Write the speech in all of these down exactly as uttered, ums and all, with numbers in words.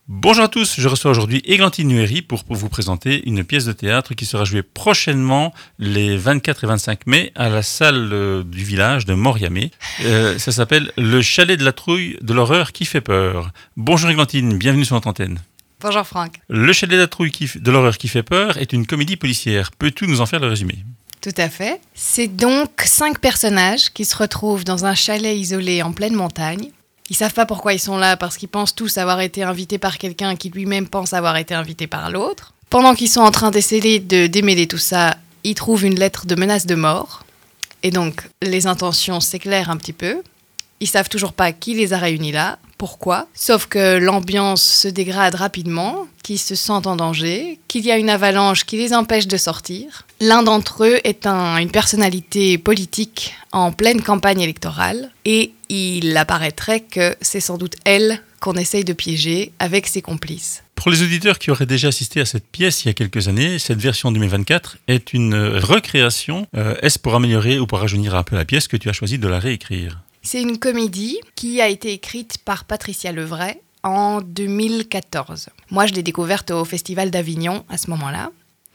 Bonjour à tous, je reçois aujourd'hui Églantine Nuéry pour, pour vous présenter une pièce de théâtre qui sera jouée prochainement les vingt-quatre et vingt-cinq mai à la salle euh, du village de Moriamé. Euh, ça s'appelle Le chalet de la trouille de l'horreur qui fait peur. Bonjour Églantine, bienvenue sur notre antenne. Bonjour Franck. Le chalet de la trouille qui f- de l'horreur qui fait peur est une comédie policière. Peux-tu nous en faire le résumé ? Tout à fait. C'est donc cinq personnages qui se retrouvent dans un chalet isolé en pleine montagne. Ils savent pas pourquoi ils sont là, parce qu'ils pensent tous avoir été invités par quelqu'un qui lui-même pense avoir été invité par l'autre. Pendant qu'ils sont en train d'essayer de démêler tout ça, ils trouvent une lettre de menace de mort. Et donc, les intentions s'éclairent un petit peu. Ils savent toujours pas qui les a réunis là, pourquoi. Sauf que l'ambiance se dégrade rapidement, qu'ils se sentent en danger, qu'il y a une avalanche qui les empêche de sortir. L'un d'entre eux est un, une personnalité politique en pleine campagne électorale et il apparaîtrait que c'est sans doute elle qu'on essaye de piéger avec ses complices. Pour les auditeurs qui auraient déjà assisté à cette pièce il y a quelques années, cette version deux mille vingt-quatre est une recréation. Euh, est-ce pour améliorer ou pour rajeunir un peu la pièce que tu as choisi de la réécrire ? C'est une comédie qui a été écrite par Patricia Levray en deux mille quatorze. Moi, je l'ai découverte au Festival d'Avignon à ce moment-là.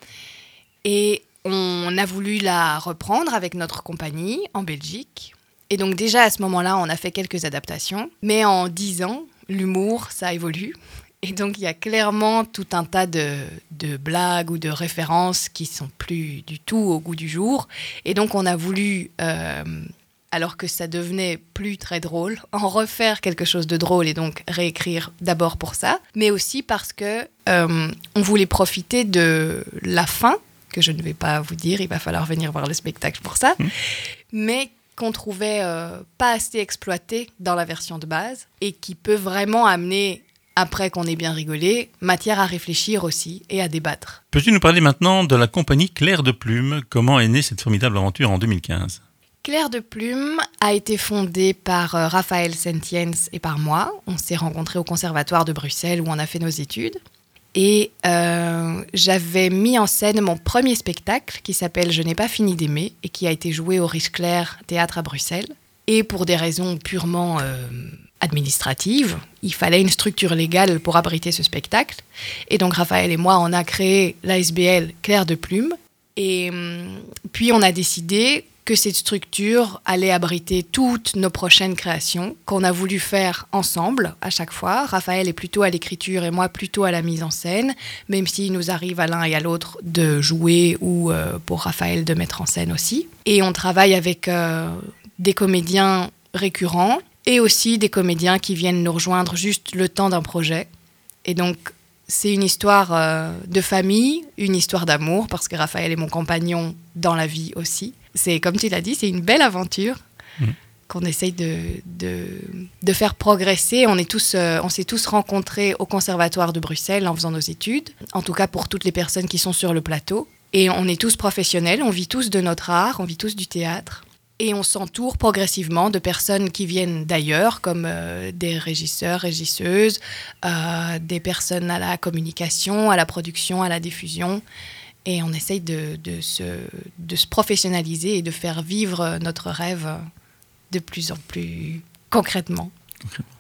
Et on a voulu la reprendre avec notre compagnie en Belgique. Et donc déjà à ce moment-là, on a fait quelques adaptations. Mais en dix ans, l'humour, ça évolue. Et donc il y a clairement tout un tas de, de blagues ou de références qui sont plus du tout au goût du jour. Et donc on a voulu... Euh, alors que ça devenait plus très drôle, en refaire quelque chose de drôle et donc réécrire d'abord pour ça, mais aussi parce que euh, on voulait profiter de la fin, que je ne vais pas vous dire, il va falloir venir voir le spectacle pour ça, mmh. mais qu'on trouvait euh, pas assez exploité dans la version de base et qui peut vraiment amener, après qu'on ait bien rigolé, matière à réfléchir aussi et à débattre. Peux-tu nous parler maintenant de la compagnie Clair de Plume ? Comment est née cette formidable aventure en deux mille quinze ? Clair de Plume a été fondée par euh, Raphaël Sentiens et par moi. On s'est rencontrés au Conservatoire de Bruxelles où on a fait nos études. Et euh, j'avais mis en scène mon premier spectacle qui s'appelle « Je n'ai pas fini d'aimer » et qui a été joué au Riche-Clair Théâtre à Bruxelles. Et pour des raisons purement euh, administratives, il fallait une structure légale pour abriter ce spectacle. Et donc Raphaël et moi, on a créé l'A S B L Clair de Plume. Et euh, puis on a décidé que cette structure allait abriter toutes nos prochaines créations qu'on a voulu faire ensemble à chaque fois. Raphaël est plutôt à l'écriture et moi plutôt à la mise en scène, même s'il nous arrive à l'un et à l'autre de jouer ou euh, pour Raphaël de mettre en scène aussi. Et on travaille avec euh, des comédiens récurrents et aussi des comédiens qui viennent nous rejoindre juste le temps d'un projet. Et donc, c'est une histoire euh, de famille, une histoire d'amour, parce que Raphaël est mon compagnon dans la vie aussi. C'est, comme tu l'as dit, c'est une belle aventure mmh. qu'on essaye de, de, de faire progresser. On, est tous, euh, on s'est tous rencontrés au Conservatoire de Bruxelles en faisant nos études, en tout cas pour toutes les personnes qui sont sur le plateau. Et on est tous professionnels, on vit tous de notre art, on vit tous du théâtre. Et on s'entoure progressivement de personnes qui viennent d'ailleurs, comme euh, des régisseurs, régisseuses, euh, des personnes à la communication, à la production, à la diffusion. Et on essaye de, de, se, de se professionnaliser et de faire vivre notre rêve de plus en plus concrètement. concrètement.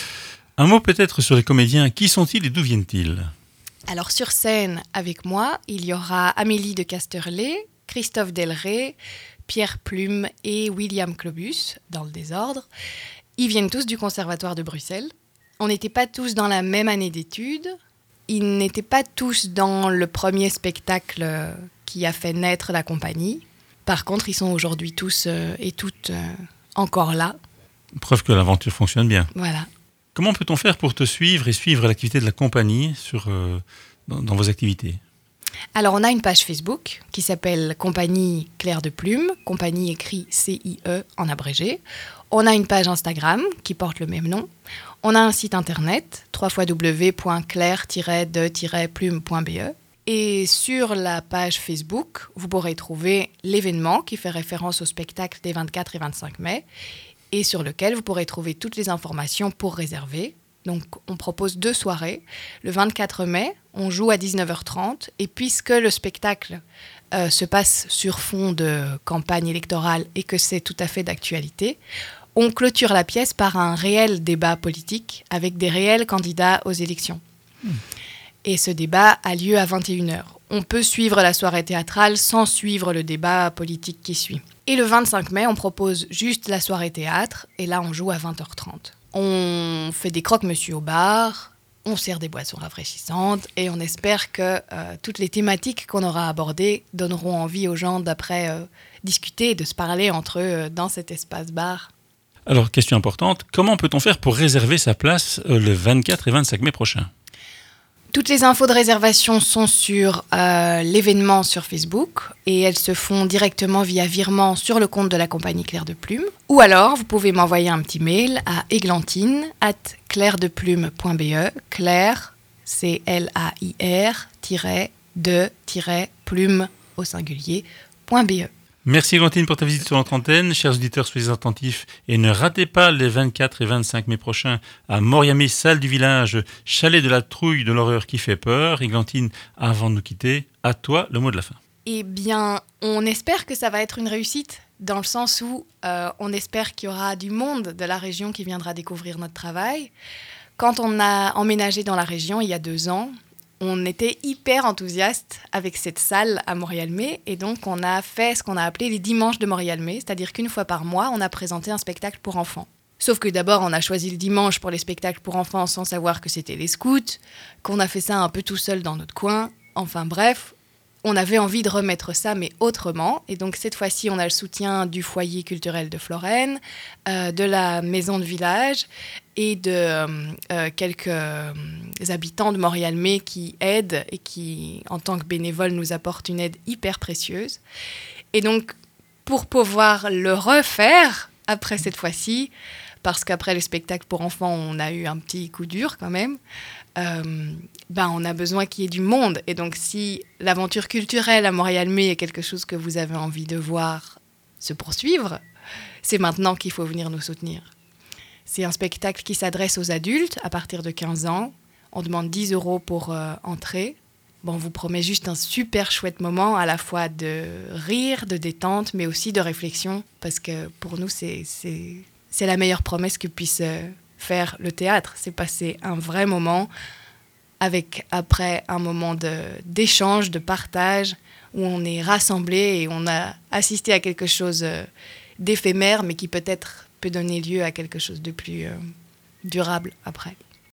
Un mot peut-être sur les comédiens. Qui sont-ils et d'où viennent-ils ? Alors sur scène avec moi, il y aura Amélie de Casterlet, Christophe Delray, Pierre Plume et William Clobus, dans le désordre. Ils viennent tous du Conservatoire de Bruxelles. On n'était pas tous dans la même année d'études. Ils n'étaient pas tous dans le premier spectacle qui a fait naître la compagnie. Par contre, ils sont aujourd'hui tous euh, et toutes euh, encore là. Preuve que l'aventure fonctionne bien. Voilà. Comment peut-on faire pour te suivre et suivre l'activité de la compagnie sur, euh, dans, dans vos activités ? Alors, on a une page Facebook qui s'appelle Compagnie Clair de Plume, compagnie écrit C I E en abrégé. On a une page Instagram qui porte le même nom. On a un site internet, w w w point clair tiret de tiret plume point b e. Et sur la page Facebook, vous pourrez trouver l'événement qui fait référence au spectacle des vingt-quatre et vingt-cinq mai et sur lequel vous pourrez trouver toutes les informations pour réserver. Donc, on propose deux soirées. Le vingt-quatre mai, on joue à dix-neuf heures trente. Et puisque le spectacle euh, se passe sur fond de campagne électorale et que c'est tout à fait d'actualité, on clôture la pièce par un réel débat politique avec des réels candidats aux élections. Mmh. Et ce débat a lieu à vingt et une heures. On peut suivre la soirée théâtrale sans suivre le débat politique qui suit. Et le vingt-cinq mai, on propose juste la soirée théâtre, et là, on joue à vingt heures trente. On fait des croque-monsieur au bar, on sert des boissons rafraîchissantes, et on espère que euh, toutes les thématiques qu'on aura abordées donneront envie aux gens d'après euh, discuter et de se parler entre eux euh, dans cet espace-bar. Alors, question importante, comment peut-on faire pour réserver sa place euh, le vingt-quatre et vingt-cinq mai prochain ? Toutes les infos de réservation sont sur euh, l'événement sur Facebook et elles se font directement via virement sur le compte de la compagnie Clair de Plume. Ou alors, vous pouvez m'envoyer un petit mail à eglantine arobase clairdeplume point b e. Clair, C L A I R, de, plume au singulier, .be. Merci Églantine pour ta visite sur notre antenne. Chers auditeurs, soyez attentifs et ne ratez pas les vingt-quatre et vingt-cinq mai prochains à Moriamé, salle du village, chalet de la trouille de l'horreur qui fait peur. Églantine, avant de nous quitter, à toi le mot de la fin. Eh bien, on espère que ça va être une réussite, dans le sens où euh, on espère qu'il y aura du monde de la région qui viendra découvrir notre travail. Quand on a emménagé dans la région il y a deux ans, on était hyper enthousiaste avec cette salle à Morialmé et donc on a fait ce qu'on a appelé les dimanches de Morialmé, c'est-à-dire qu'une fois par mois, on a présenté un spectacle pour enfants. Sauf que d'abord, on a choisi le dimanche pour les spectacles pour enfants sans savoir que c'était les scouts, qu'on a fait ça un peu tout seul dans notre coin. Enfin bref, on avait envie de remettre ça, mais autrement. Et donc cette fois-ci, on a le soutien du foyer culturel de Florène, euh, de la maison de village et de euh, quelques euh, habitants de Morialmé qui aident et qui, en tant que bénévoles, nous apportent une aide hyper précieuse. Et donc, pour pouvoir le refaire après cette fois-ci, parce qu'après les spectacles pour enfants, on a eu un petit coup dur quand même, euh, ben on a besoin qu'il y ait du monde. Et donc, si l'aventure culturelle à Morialmé est quelque chose que vous avez envie de voir se poursuivre, c'est maintenant qu'il faut venir nous soutenir. C'est un spectacle qui s'adresse aux adultes à partir de quinze ans. On demande dix euros pour euh, entrer. Bon, on vous promet juste un super chouette moment, à la fois de rire, de détente, mais aussi de réflexion, parce que pour nous, c'est, c'est, c'est la meilleure promesse que puisse faire le théâtre. C'est passer un vrai moment, avec après un moment de, d'échange, de partage, où on est rassemblés et on a assisté à quelque chose d'éphémère, mais qui peut-être peut donner lieu à quelque chose de plus euh, durable après.